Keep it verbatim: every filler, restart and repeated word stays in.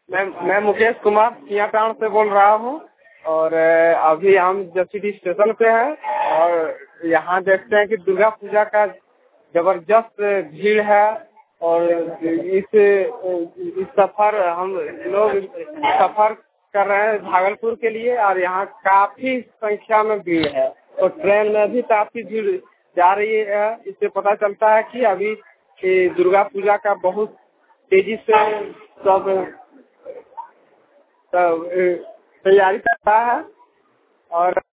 मैं मैं मुकेश कुमार सिया टाउन से बोल रहा हूँ और अ, अभी हम जसीडीह स्टेशन पे हैं और यहाँ देखते हैं कि दुर्गा पूजा का जबरदस्त भीड़ है और इस इस सफर हम लोग सफर कर रहे हैं भागलपुर के लिए और यहाँ काफी संख्या में भीड़ है और ट्रेन में भी काफी भीड़ जा रही है। इससे पता चलता है कि अभी ये दुर्गा पूजा का बहुत तेजी से सब सब तैयारी करता है और